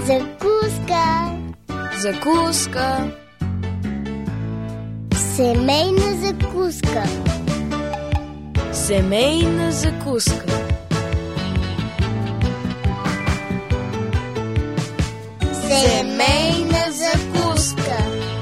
Закуска. Закуска. Семейна закуска. Семейна закуска. Семейна закуска.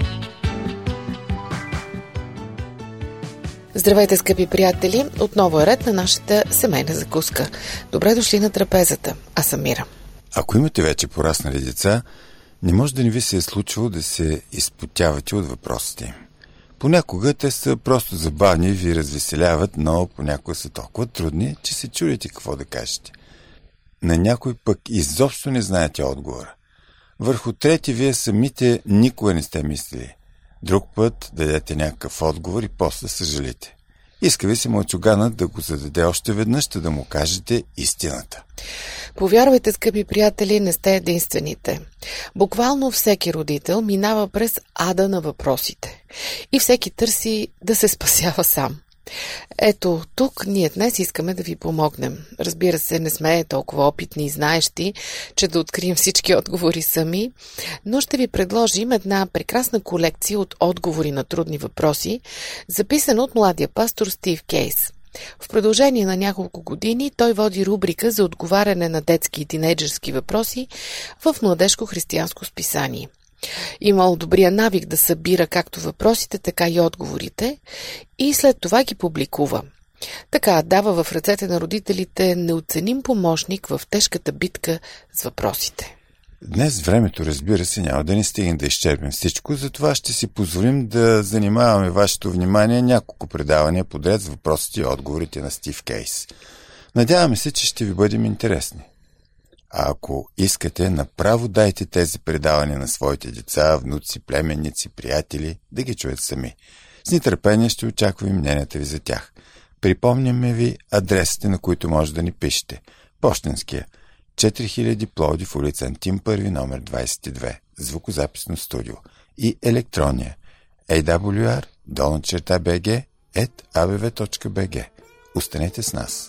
Здравейте, скъпи приятели! Отново е ред на нашата семейна закуска. Добре дошли на трапезата. Аз съм Мира. Ако имате вече пораснали деца, не може да не ви се е случвало да се изпотявате от въпросите им. Понякога те са просто забавни и ви развеселяват, но понякога са толкова трудни, че се чудите какво да кажете. На някой пък изобщо не знаете отговора. Върху трети вие самите никога не сте мислили. Друг път дадете някакъв отговор и после съжалите. Иска ви се мълчуганът да го зададе още веднъж, да му кажете истината. Повярвайте, скъпи приятели, не сте единствените. Буквално всеки родител минава през ада на въпросите. И всеки търси да се спасява сам. Ето, тук ние днес искаме да ви помогнем. Разбира се, не сме толкова опитни и знаещи, че да открием всички отговори сами, но ще ви предложим една прекрасна колекция от отговори на трудни въпроси, записана от младия пастор Стив Кейс. В продължение на няколко години той води рубрика за отговаряне на детски и тинейджърски въпроси в младежко християнско списание. Имал добрия навик да събира както въпросите, така и отговорите и след това ги публикува. Така дава в ръцете на родителите неоценим помощник в тежката битка с въпросите. Днес времето, разбира се, няма да ни стигне да изчерпим всичко, затова ще си позволим да занимаваме вашето внимание няколко предавания подред с въпросите и отговорите на Стив Кейс. Надяваме се, че ще ви бъдем интересни. А ако искате, направо дайте тези предавания на своите деца, внуци, племенници, приятели, да ги чуят сами. С нетърпение ще очакваме мненията ви за тях. Припомняме ви адресите, на които може да ни пишете. Пощенския 4000 Пловдив, улица Антим 1, номер 22, звукозаписно студио, и електронния awr@abv.bg. Останете с нас.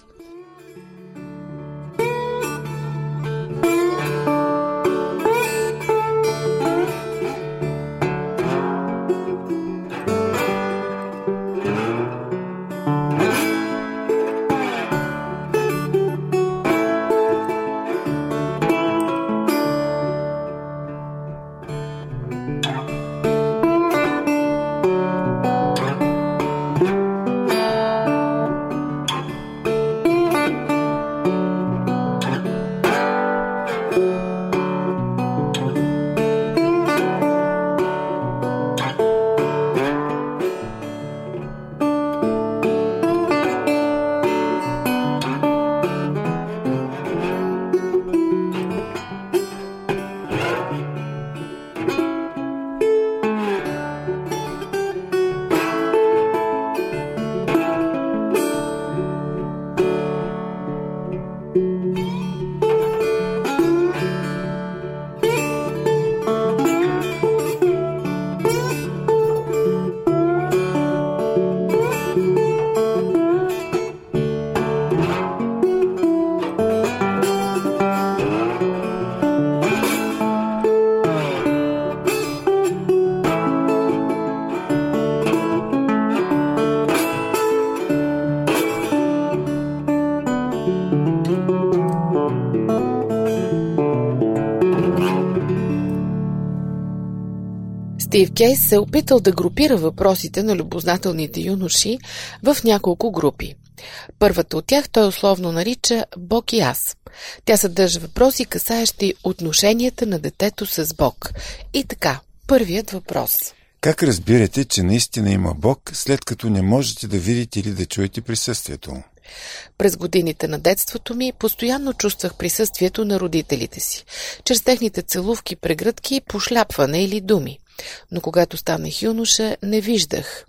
Стив Кейс се опитал да групира въпросите на любознателните юноши в няколко групи. Първата от тях той условно нарича Бог и аз. Тя съдържа въпроси, касаещи отношенията на детето с Бог. И така, първият въпрос. Как разбирате, че наистина има Бог, след като не можете да видите или да чуете присъствието му? През годините на детството ми постоянно чувствах присъствието на родителите си, чрез техните целувки, прегръдки, пошляпване или думи. Но когато станах юноша, не виждах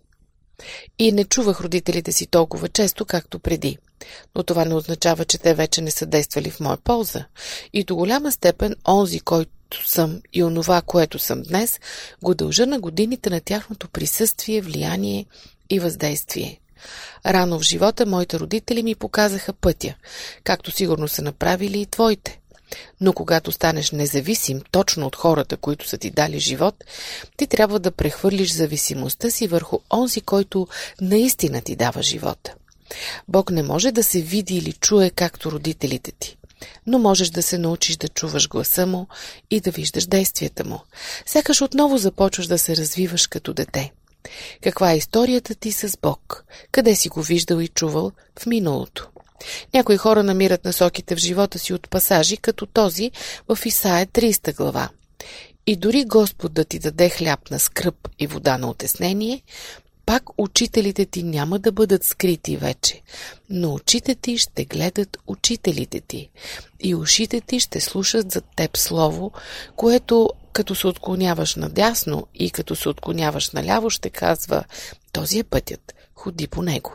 и не чувах родителите си толкова често, както преди. Но това не означава, че те вече не са действали в моя полза. И до голяма степен онзи, който съм и онова, което съм днес, го дължа на годините на тяхното присъствие, влияние и въздействие. Рано в живота моите родители ми показаха пътя, както сигурно са направили и твоите. Но когато станеш независим точно от хората, които са ти дали живот, ти трябва да прехвърлиш зависимостта си върху онзи, който наистина ти дава живота. Бог не може да се види или чуе както родителите ти, но можеш да се научиш да чуваш гласа му и да виждаш действията му. Сякаш отново започваш да се развиваш като дете. Каква е историята ти с Бог? Къде си го виждал и чувал в миналото? Някои хора намират насоките в живота си от пасажи, като този в Исаия 30 глава. И дори Господ да ти даде хляб на скръб и вода на утеснение, пак учителите ти няма да бъдат скрити вече, но очите ти ще гледат учителите ти и ушите ти ще слушат за теб слово, което като се отклоняваш надясно и като се отклоняваш наляво ще казва: този е пътят, ходи по него.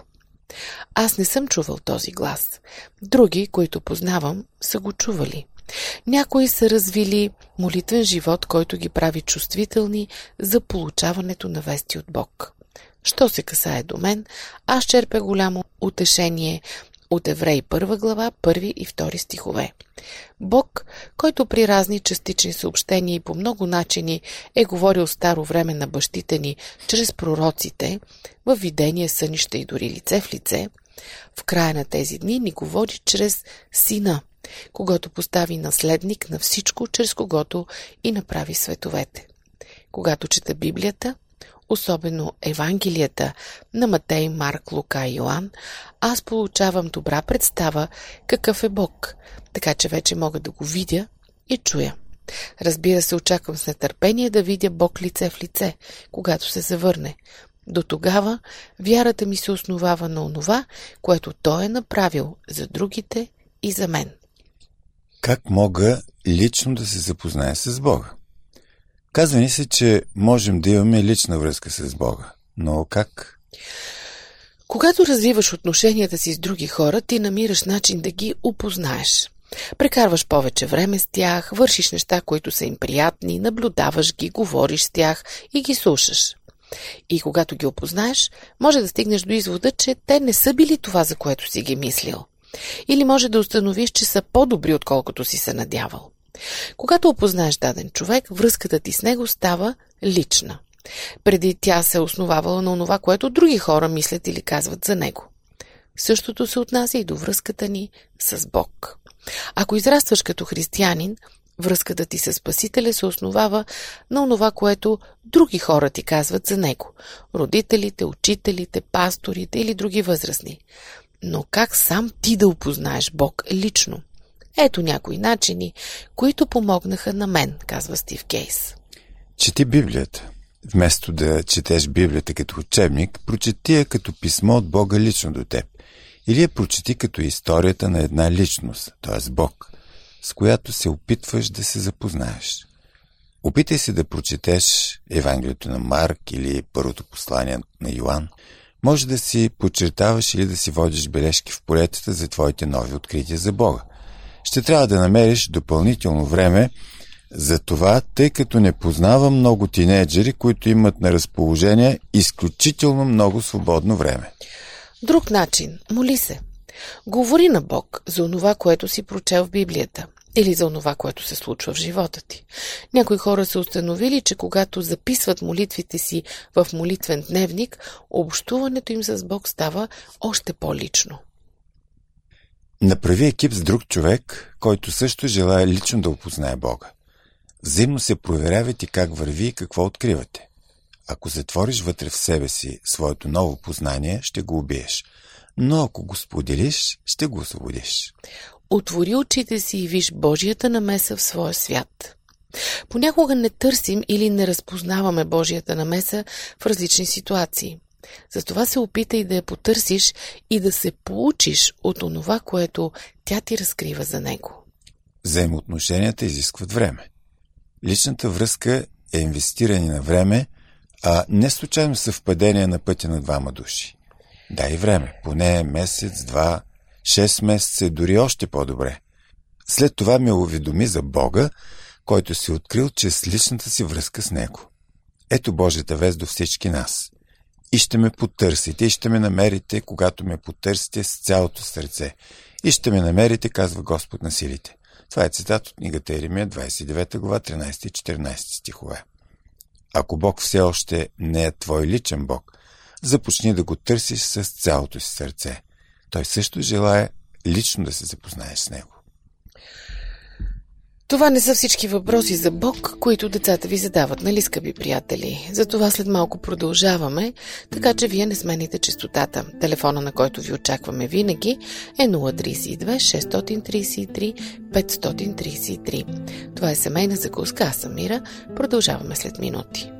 Аз не съм чувал този глас. Други, които познавам, са го чували. Някои са развили молитвен живот, който ги прави чувствителни за получаването на вести от Бог. Що се касае до мен, аз черпя голямо утешение от Евреи 1 глава, 1 и 2 стихове. Бог, който при разни частични съобщения и по много начини е говорил старо време на бащите ни чрез пророците, във видение, сънища и дори лице в лице, в края на тези дни ни говори чрез Сина, когато постави наследник на всичко, чрез когото и направи световете. Когато чета Библията, особено Евангелията на Матей, Марк, Лука и Йоан, аз получавам добра представа какъв е Бог, така че вече мога да го видя и чуя. Разбира се, очаквам с нетърпение да видя Бог лице в лице, когато се завърне. До тогава вярата ми се основава на онова, което Той е направил за другите и за мен. Как мога лично да се запозная с Бога? Казва ни се, че можем да имаме лична връзка с Бога. Но как? Когато развиваш отношенията си с други хора, ти намираш начин да ги опознаеш. Прекарваш повече време с тях, вършиш неща, които са им приятни, наблюдаваш ги, говориш с тях и ги слушаш. И когато ги опознаеш, може да стигнеш до извода, че те не са били това, за което си ги мислил. Или може да установиш, че са по-добри, отколкото си се надявал. Когато опознаеш даден човек, връзката ти с него става лична. Преди тя се основавала на онова, което други хора мислят или казват за него. Същото се отнася и до връзката ни с Бог. Ако израстваш като християнин, връзката ти с Спасителя се основава на онова, което други хора ти казват за него. Родителите, учителите, пасторите или други възрастни. Но как сам ти да опознаеш Бог лично? Ето някои начини, които помогнаха на мен, казва Стив Кейс. Чети Библията. Вместо да четеш Библията като учебник, прочети я като писмо от Бога лично до теб. Или я прочети като историята на една личност, т.е. Бог, с която се опитваш да се запознаеш. Опитай се да прочетеш Евангелието на Марк или първото послание на Йоан. Може да си подчертаваш или да си водиш бележки в полетата за твоите нови открития за Бога. Ще трябва да намериш допълнително време за това, тъй като не познавам много тинейджери, които имат на разположение изключително много свободно време. Друг начин – моли се. Говори на Бог за онова, което си прочел в Библията или за онова, което се случва в живота ти. Някои хора са установили, че когато записват молитвите си в молитвен дневник, общуването им с Бог става още по-лично. Направи екип с друг човек, който също желая лично да опознае Бога. Взаимно се проверявайте как върви и какво откривате. Ако затвориш вътре в себе си своето ново познание, ще го убиеш. Но ако го споделиш, ще го освободиш. Отвори очите си и виж Божията намеса в своя свят. Понякога не търсим или не разпознаваме Божията намеса в различни ситуации. Затова се опитай да я потърсиш и да се поучиш от онова, което тя ти разкрива за него. Взаимоотношенията изискват време. Личната връзка е инвестиране на време, а не случайно съвпадение на пътя на двама души. Дай време, поне месец, 2, 6 месеца и дори още по-добре. След това ме уведоми за Бога, който си открил чрез личната си връзка с Него. Ето Божията вест до всички нас. И ще ме потърсите, и ще ме намерите, когато ме потърсите с цялото сърце. И ще ме намерите, казва Господ на силите. Това е цитат от книгата Еремия, 29 глава, 13 и 14 стихове. Ако Бог все още не е твой личен Бог, започни да го търсиш с цялото си сърце. Той също желае лично да се запознаеш с него. Това не са всички въпроси за Бог, които децата ви задават, нали, скъпи приятели? Затова след малко продължаваме, така че вие не смените честотата. Телефона, на който ви очакваме винаги, е 032 633 533. Това е семейна закуска, аз съм Мира. Продължаваме след минути.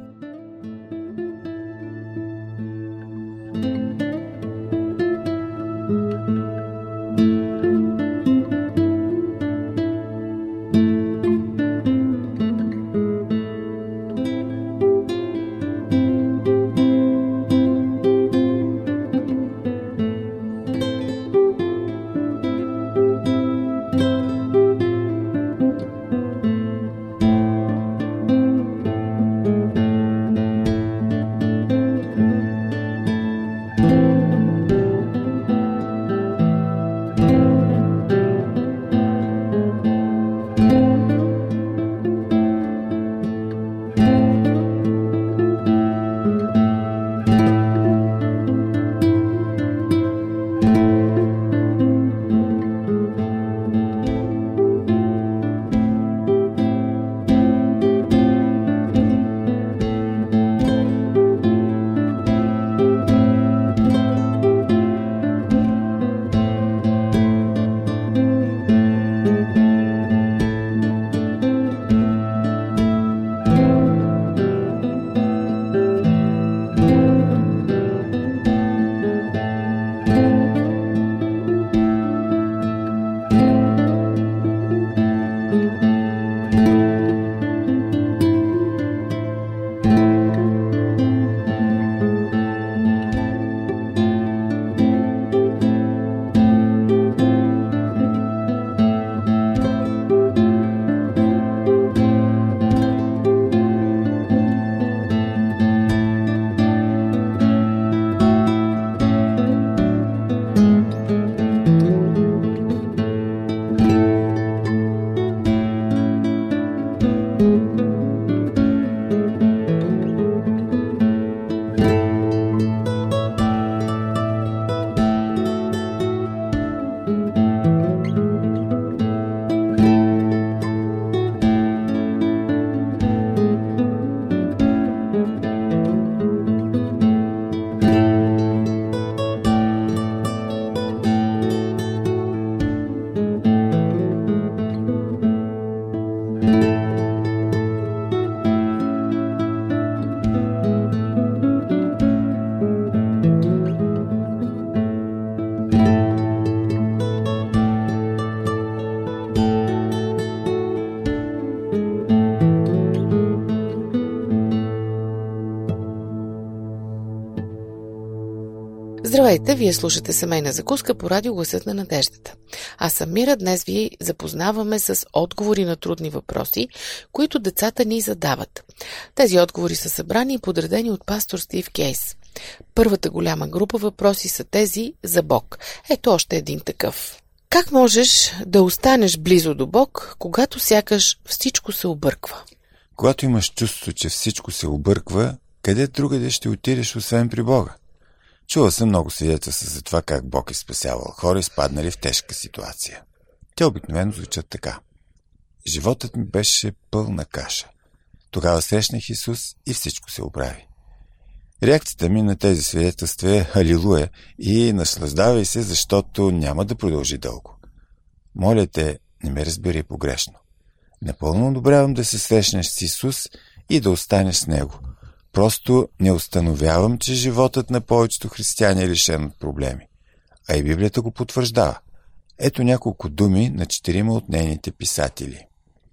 Здравейте, вие слушате семейна закуска по радио Гласът на надеждата. Аз съм Мира, днес ви запознаваме с отговори на трудни въпроси, които децата ни задават. Тези отговори са събрани и подредени от пастор Стив Кейс. Първата голяма група въпроси са тези за Бог. Ето още един такъв. Как можеш да останеш близо до Бог, когато сякаш всичко се обърква? Когато имаш чувство, че всичко се обърква, къде другаде ще отидеш, освен при Бога? Чувал съм много свидетелства за това как Бог е спасявал хора, изпаднали в тежка ситуация. Те обикновено звучат така. Животът ми беше пълна каша. Тогава срещнах Исус и всичко се оправи. Реакцията ми на тези свидетелства е халилуя и наслаждавай се, защото няма да продължи дълго. Моля те, не ме разбери погрешно. Напълно одобрявам да се срещнеш с Исус и да останеш с Него. Просто не установявам, че животът на повечето християни е лишен от проблеми. А и Библията го потвърждава. Ето няколко думи на 4 от нейните писатели.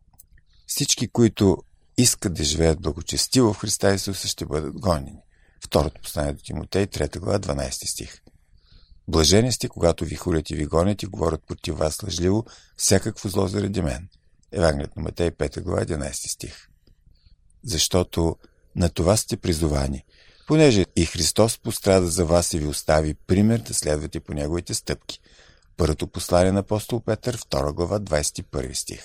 Всички, които искат да живеят благочестиво в Христа Исуса, ще бъдат гонени. Второто послание до Тимотей, 3 глава, 12 стих. Блажени сте, когато ви хулят и ви гонят и говорят против вас лъжливо всякакво зло заради мен. Евангелието на Матей, 5 глава, 11 стих. Защото на това сте призовани, понеже и Христос пострада за вас и ви остави пример да следвате по Неговите стъпки. Първото послание на апостол Петър, 2 глава, 21 стих.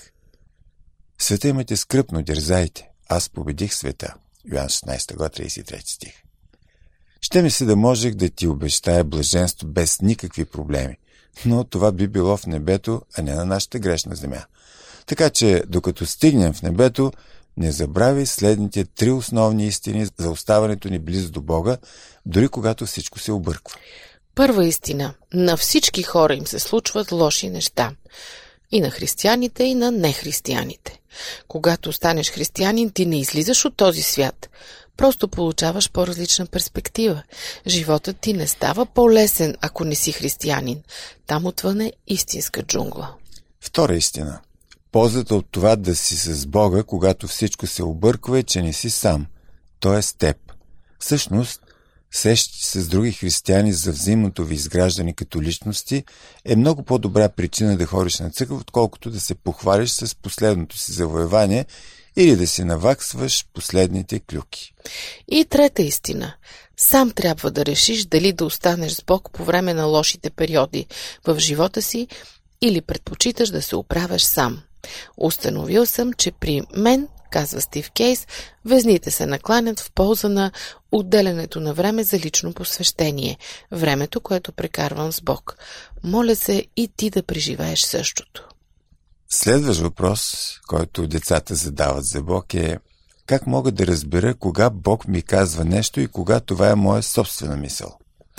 В света имате скръб, но дързайте. Аз победих света. Йоан 16 глава, 33 стих. Ще ми се да можех да ти обещая блаженство без никакви проблеми, но това би било в небето, а не на нашата грешна земя. Така че, докато стигнем в небето, не забравяй следните 3 основни истини за оставането ни близо до Бога, дори когато всичко се обърква. Първа истина. На всички хора им се случват лоши неща. И на християните, и на нехристияните. Когато станеш християнин, ти не излизаш от този свят. Просто получаваш по-различна перспектива. Животът ти не става по-лесен, ако не си християнин. Там отвън е истинска джунгла. Втора истина. Ползата от това да си с Бога, когато всичко се обърква, е, че не си сам. Той е с теб. Всъщност, срещи с други християни за взаимното ви изграждане като личности е много по-добра причина да ходиш на църква, отколкото да се похвалиш с последното си завоевание или да си наваксваш последните клюки. И трета истина. Сам трябва да решиш дали да останеш с Бог по време на лошите периоди в живота си или предпочиташ да се оправяш сам. Установил съм, че при мен, казва Стив Кейс, везните се накланят в полза на отделянето на време за лично посвещение, времето, което прекарвам с Бог. Моля се и ти да преживееш същото. Следващ въпрос, който децата задават за Бог е: как мога да разбера кога Бог ми казва нещо и кога това е моя собствена мисъл?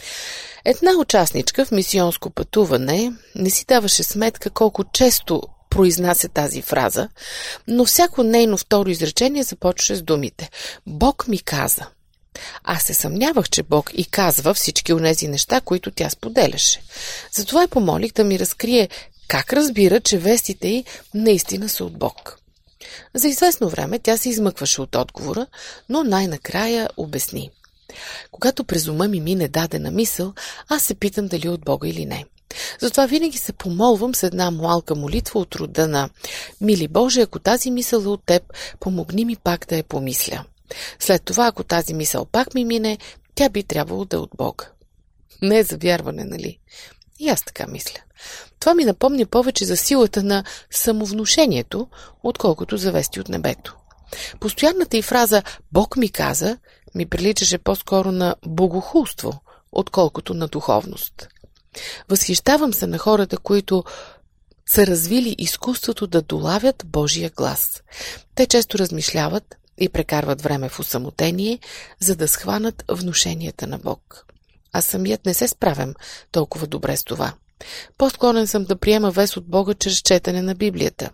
Една участничка в мисионско пътуване не си даваше сметка колко често произнася тази фраза, но всяко нейно второ изречение започваше с думите «Бог ми каза». Аз се съмнявах, че Бог и казва всички онези неща, които тя споделяше. Затова я помолих да ми разкрие как разбира, че вестите й наистина са от Бог. За известно време тя се измъкваше от отговора, но най-накрая обясни. Когато през ума ми мине дадена мисъл, аз се питам дали е от Бога или не. Затова винаги се помолвам с една малка молитва от рода на «Мили Боже, ако тази мисъл е от Теб, помогни ми пак да я помисля». След това, ако тази мисъл пак ми мине, тя би трябвало да е от Бога. Не е за вярване, нали? И аз така мисля. Това ми напомня повече за силата на самовнушението, отколкото за вести от небето. Постоянната й фраза «Бог ми каза» ми приличаше по-скоро на богохулство, отколкото на духовност. Възхищавам се на хората, които са развили изкуството да долавят Божия глас. Те често размишляват и прекарват време в усамотение, за да схванат внушенията на Бог. Аз самият не се справям толкова добре с това. По-склонен съм да приема вест от Бога чрез четене на Библията.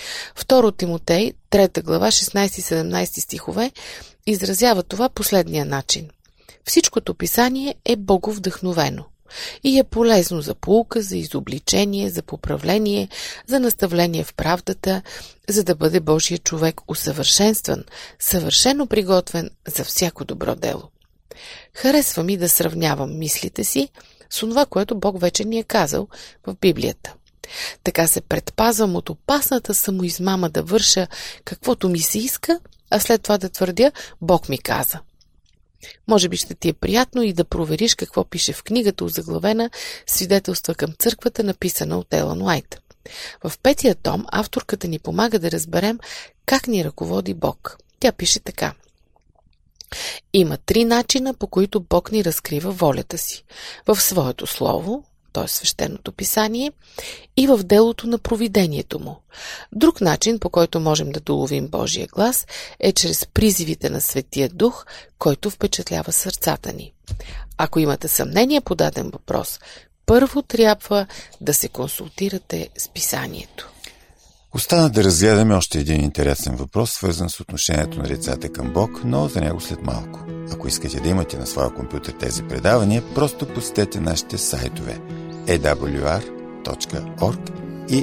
2 Тимотей, 3 глава, 16 и 17 стихове изразява това последния начин. Всичкото писание е боговдъхновено и е полезно за поука, за изобличение, за поправление, за наставление в правдата, за да бъде Божия човек усъвършенстван, съвършено приготвен за всяко добро дело. Харесва ми да сравнявам мислите си с това, което Бог вече ни е казал в Библията. Така се предпазвам от опасната самоизмама да върша каквото ми се иска, а след това да твърдя «Бог ми каза». Може би ще ти е приятно и да провериш какво пише в книгата, озаглавена «Свидетелства към църквата», написана от Елън Уайт. В 5-тия том авторката ни помага да разберем как ни ръководи Бог. Тя пише така: има 3 начина, по които Бог ни разкрива волята си. В своето слово, т.е. свещеното писание, и в делото на провидението му. Друг начин, по който можем да доловим Божия глас, е чрез призивите на Светия Дух, който впечатлява сърцата ни. Ако имате съмнение по даден въпрос, първо трябва да се консултирате с писанието. Остана да разгледаме още един интересен въпрос, свързан с отношението на децата към Бог, но за него след малко. Ако искате да имате на своя компютър тези предавания, просто посетете нашите сайтове awr.org и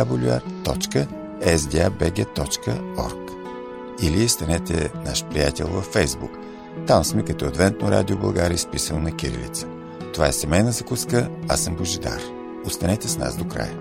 awr.sdabg.org или станете наш приятел във Фейсбук. Там сме като Адвентно радио България, изписано на кирилица. Това е семейна закуска, аз съм Божидар. Останете с нас до края.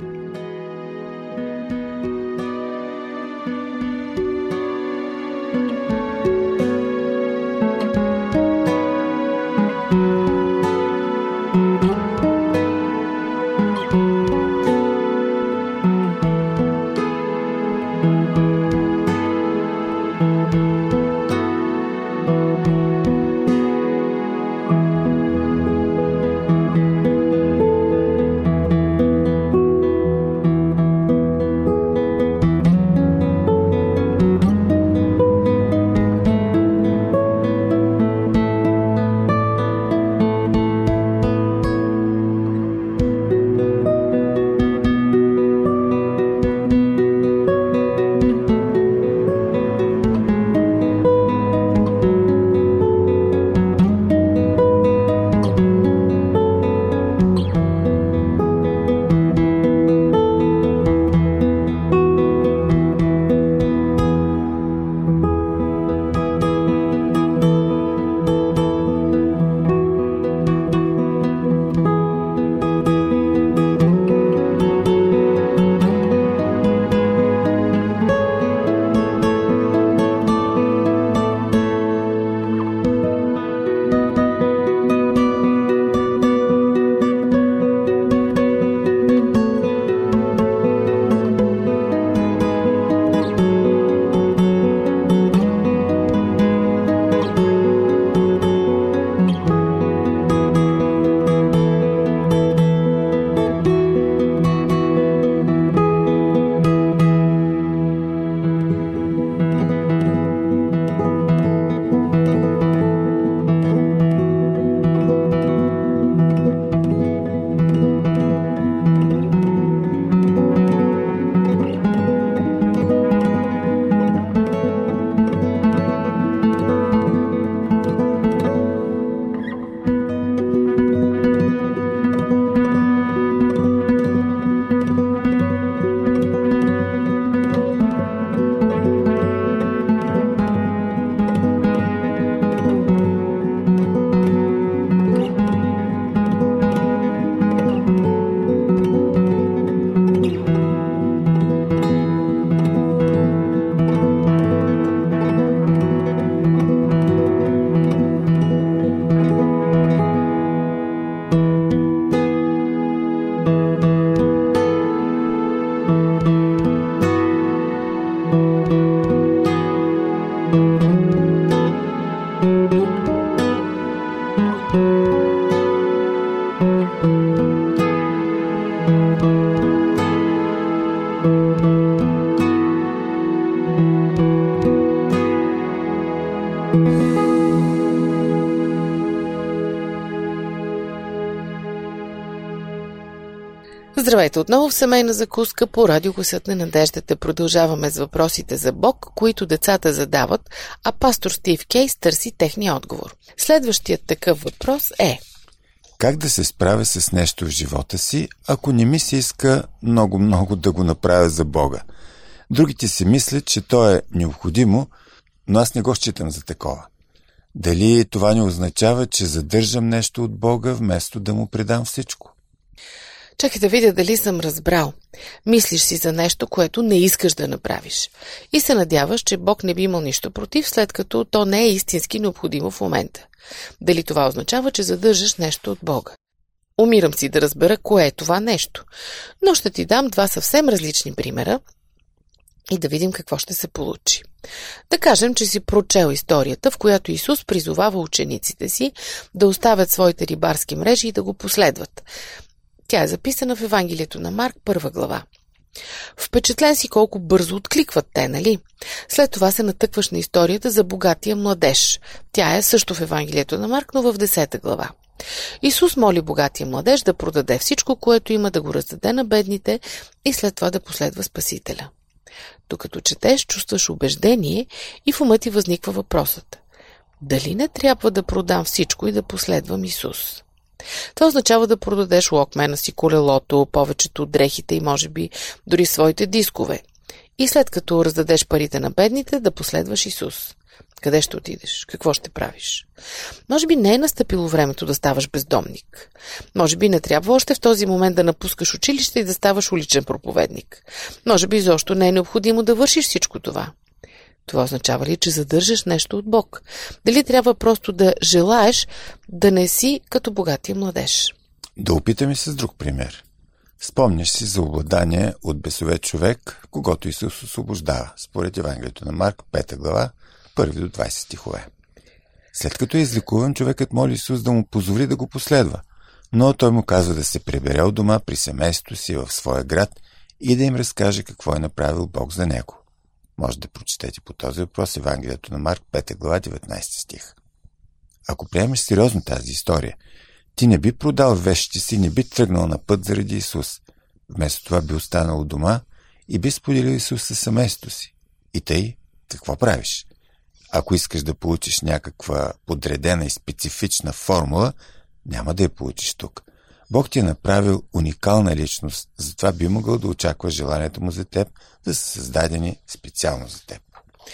Здравейте отново в семейна закуска по Радио Гласът на надеждата. Продължаваме с въпросите за Бог, които децата задават, а пастор Стив Кейс търси техния отговор. Следващият такъв въпрос е: как да се справя с нещо в живота си, ако не ми се иска много да го направя за Бога? Другите си мислят, че то е необходимо, но аз не го считам за такова. Дали това не означава, че задържам нещо от Бога, вместо да му предам всичко? Чакай да видя дали съм разбрал. Мислиш си за нещо, което не искаш да направиш. И се надяваш, че Бог не би имал нищо против, след като то не е истински необходимо в момента. Дали това означава, че задържаш нещо от Бога? Умирам си да разбера кое е това нещо. Но ще ти дам два съвсем различни примера и да видим какво ще се получи. Да кажем, че си прочел историята, в която Исус призовава учениците си да оставят своите рибарски мрежи и да го последват. Тя е записана в Евангелието на Марк, 1 глава. Впечатлен си колко бързо откликват те, нали? След това се натъкваш на историята за богатия младеж. Тя е също в Евангелието на Марк, но в 10 глава. Исус моли богатия младеж да продаде всичко, което има, да го раздаде на бедните и след това да последва Спасителя. Докато четеш, чувстваш убеждение и в ума ти възниква въпросът: дали не трябва да продам всичко и да последвам Исус? Това означава да продадеш локмена си, колелото, повечето от дрехите и може би дори своите дискове. И след като раздадеш парите на бедните, да последваш Исус. Къде ще отидеш? Какво ще правиш? Може би не е настъпило времето да ставаш бездомник. Може би не трябва още в този момент да напускаш училище и да ставаш уличен проповедник. Може би изобщо не е необходимо да вършиш всичко това. Това означава ли, че задържаш нещо от Бог? Дали трябва просто да желаеш да не си като богатия младеж? Да опитаме с друг пример. Спомняш си за обладание от бесове човек, когато Исус освобождава, според Евангелието на Марк, 5 глава, 1 до 20 стихове. След като е излекуван, човекът моли Исус да му позволи да го последва, но той му казва да се прибере от дома при семейството си в своя град и да им разкаже какво е направил Бог за него. Може да прочетете по този въпрос Евангелието на Марк, 5 глава, 19 стих. Ако приемеш сериозно тази история, ти не би продал вещите си, не би тръгнал на път заради Исус. Вместо това би останал у дома и би споделил Исус със семейството си. И тъй, какво правиш? Ако искаш да получиш някаква подредена и специфична формула, няма да я получиш тук. Бог ти е направил уникална личност, затова би могъл да очакваш желанието му за теб да са създадени специално за теб.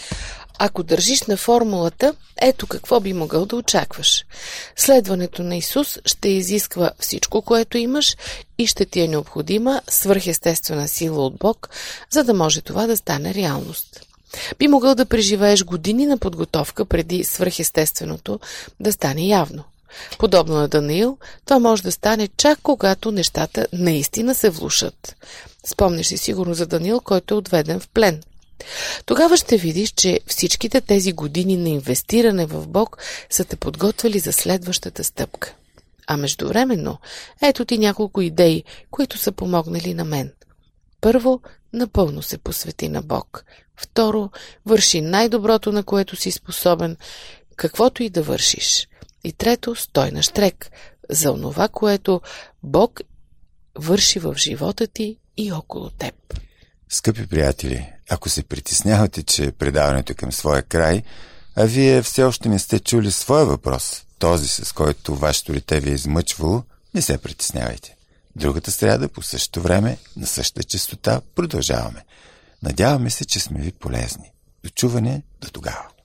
Ако държиш на формулата, ето какво би могъл да очакваш. Следването на Исус ще изисква всичко, което имаш и ще ти е необходима свръхестествена сила от Бог, за да може това да стане реалност. Би могъл да преживееш години на подготовка преди свръхестественото да стане явно. Подобно на Даниил, това може да стане чак когато нещата наистина се влушат. Спомняш си сигурно за Даниил, който е отведен в плен. Тогава ще видиш, че всичките тези години на инвестиране в Бог са те подготвили за следващата стъпка. А междувременно, ето ти няколко идеи, които са помогнали на мен. Първо, напълно се посвети на Бог. Второ, върши най-доброто, на което си способен, каквото и да вършиш. И трето, стой на щрек за онова, което Бог върши в живота ти и около теб. Скъпи приятели, ако се притеснявате, че предаването е към своя край, а вие все още не сте чули своя въпрос, този с който вашето дете ви е измъчвало, не се притеснявайте. Другата сряда по същото време, на същата честота, продължаваме. Надяваме се, че сме ви полезни. До чуване до тогава.